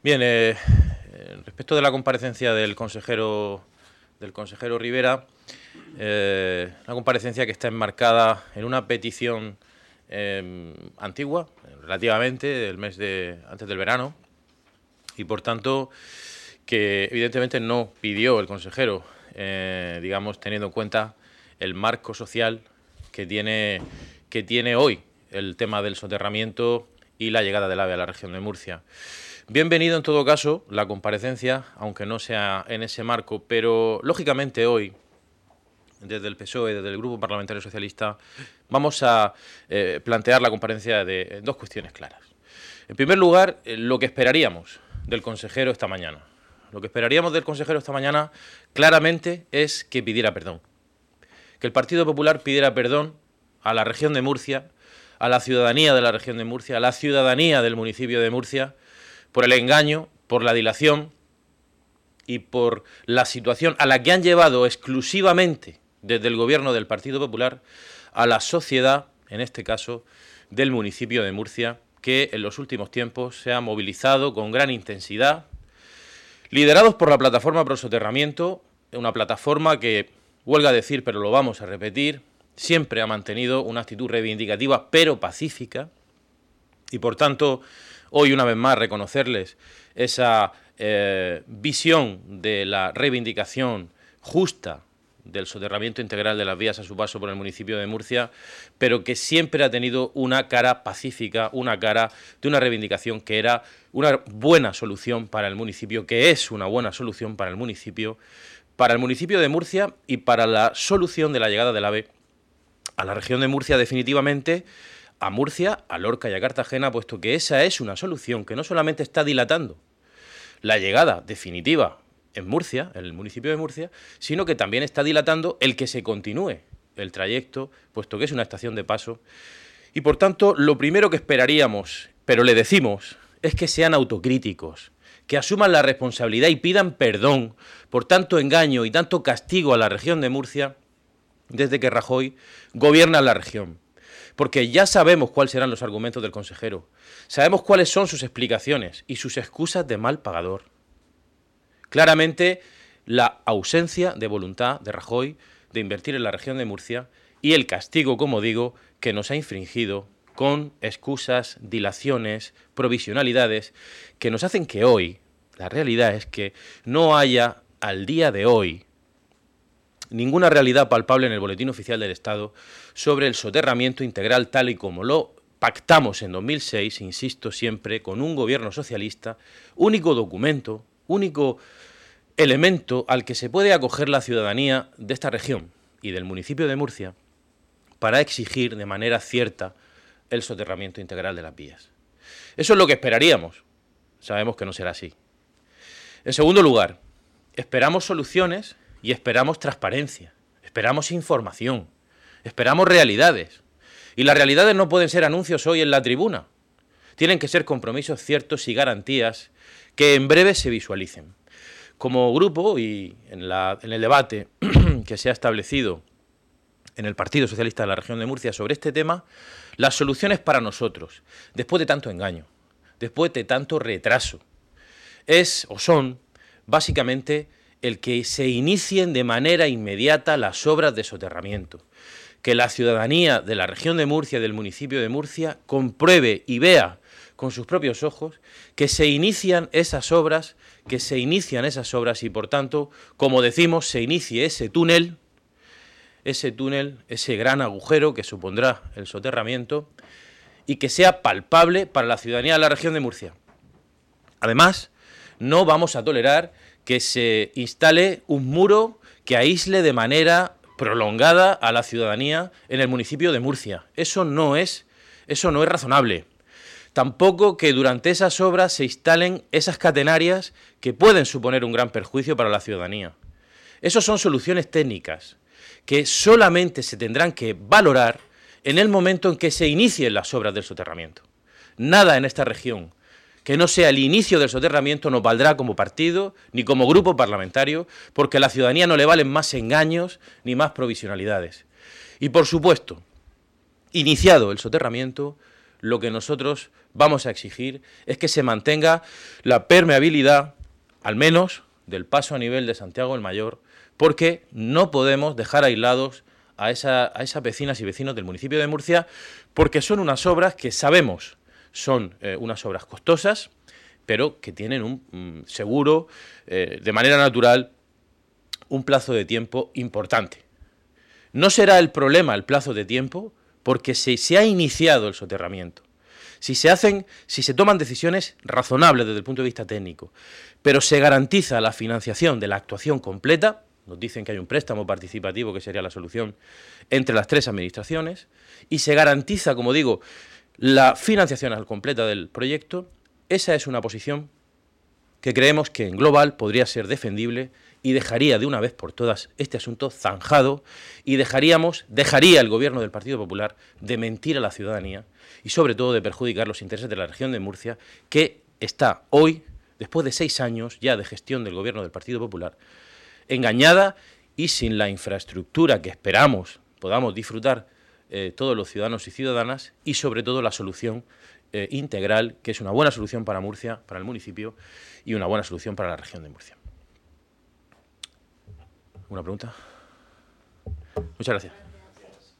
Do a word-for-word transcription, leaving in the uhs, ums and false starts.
Bien, eh, respecto de la comparecencia del consejero, del consejero Rivera, eh, una comparecencia que está enmarcada en una petición eh, antigua, relativamente, del mes de antes del verano, y por tanto que evidentemente no pidió el consejero, eh, digamos, teniendo en cuenta el marco social que tiene, que tiene hoy el tema del soterramiento y la llegada del AVE a la región de Murcia. Bienvenido en todo caso la comparecencia, aunque no sea en ese marco, pero lógicamente hoy, desde el P S O E, desde el Grupo Parlamentario Socialista, vamos a eh, plantear la comparecencia de dos cuestiones claras. En primer lugar, eh, lo que esperaríamos del consejero esta mañana. Lo que esperaríamos del consejero esta mañana claramente es que pidiera perdón. Que el Partido Popular pidiera perdón a la región de Murcia, a la ciudadanía de la región de Murcia, a la ciudadanía del municipio de Murcia, por el engaño, por la dilación y por la situación a la que han llevado exclusivamente desde el gobierno del Partido Popular a la sociedad, en este caso, del municipio de Murcia, que en los últimos tiempos se ha movilizado con gran intensidad, liderados por la plataforma Pro Soterramiento, una plataforma que, huelga decir, pero lo vamos a repetir, siempre ha mantenido una actitud reivindicativa, pero pacífica, y por tanto, hoy una vez más reconocerles esa eh, visión de la reivindicación justa del soterramiento integral de las vías a su paso por el municipio de Murcia, pero que siempre ha tenido una cara pacífica, una cara de una reivindicación que era una buena solución para el municipio, que es una buena solución para el municipio, para el municipio de Murcia y para la solución de la llegada del AVE a la región de Murcia definitivamente, a Murcia, a Lorca y a Cartagena, puesto que esa es una solución que no solamente está dilatando la llegada definitiva en Murcia, en el municipio de Murcia, sino que también está dilatando el que se continúe el trayecto, puesto que es una estación de paso. Y por tanto, lo primero que esperaríamos, pero le decimos, es que sean autocríticos, que asuman la responsabilidad y pidan perdón por tanto engaño y tanto castigo a la región de Murcia desde que Rajoy gobierna la región. Porque ya sabemos cuáles serán los argumentos del consejero, sabemos cuáles son sus explicaciones y sus excusas de mal pagador. Claramente, la ausencia de voluntad de Rajoy de invertir en la región de Murcia y el castigo, como digo, que nos ha infringido con excusas, dilaciones, provisionalidades, que nos hacen que hoy, la realidad es que no haya al día de hoy ninguna realidad palpable en el Boletín Oficial del Estado sobre el soterramiento integral tal y como lo pactamos en dos mil seis, insisto siempre, con un gobierno socialista, único documento, único elemento al que se puede acoger la ciudadanía de esta región y del municipio de Murcia para exigir de manera cierta el soterramiento integral de las vías. Eso es lo que esperaríamos. Sabemos que no será así. En segundo lugar, esperamos soluciones y esperamos transparencia, esperamos información, esperamos realidades. Y las realidades no pueden ser anuncios hoy en la tribuna. Tienen que ser compromisos ciertos y garantías que en breve se visualicen. Como grupo y en, la, en el debate que se ha establecido en el Partido Socialista de la región de Murcia sobre este tema, las soluciones para nosotros, después de tanto engaño, después de tanto retraso, es o son básicamente el que se inicien de manera inmediata las obras de soterramiento, que la ciudadanía de la región de Murcia, del municipio de Murcia, compruebe y vea con sus propios ojos que se inician esas obras, que se inician esas obras y por tanto, como decimos, se inicie ese túnel, ese túnel, ese gran agujero que supondrá el soterramiento y que sea palpable para la ciudadanía de la región de Murcia. Además, no vamos a tolerar que se instale un muro que aísle de manera prolongada a la ciudadanía en el municipio de Murcia. Eso no es, eso no es razonable. Tampoco que durante esas obras se instalen esas catenarias que pueden suponer un gran perjuicio para la ciudadanía. Esas son soluciones técnicas que solamente se tendrán que valorar en el momento en que se inicien las obras del soterramiento. Nada en esta región que no sea el inicio del soterramiento nos valdrá como partido ni como grupo parlamentario, porque a la ciudadanía no le valen más engaños ni más provisionalidades. Y por supuesto, iniciado el soterramiento, lo que nosotros vamos a exigir es que se mantenga la permeabilidad, al menos, del paso a nivel de Santiago el Mayor, porque no podemos dejar aislados a, esa, a esas vecinas y vecinos del municipio de Murcia, porque son unas obras que sabemos son eh, unas obras costosas, pero que tienen un mm, seguro, eh, de manera natural, un plazo de tiempo importante. No será el problema el plazo de tiempo, porque si se ha iniciado el soterramiento, si se hacen, si se toman decisiones razonables desde el punto de vista técnico, pero se garantiza la financiación de la actuación completa, nos dicen que hay un préstamo participativo que sería la solución entre las tres administraciones, y se garantiza, como digo, la financiación al completa del proyecto, esa es una posición que creemos que en global podría ser defendible y dejaría de una vez por todas este asunto zanjado y dejaríamos, dejaría el gobierno del Partido Popular de mentir a la ciudadanía y sobre todo de perjudicar los intereses de la región de Murcia, que está hoy, después de seis años ya de gestión del gobierno del Partido Popular, engañada y sin la infraestructura que esperamos podamos disfrutar eh, todos los ciudadanos y ciudadanas, y sobre todo la solución eh, integral, que es una buena solución para Murcia, para el municipio, y una buena solución para la región de Murcia. ¿Una pregunta? Muchas gracias.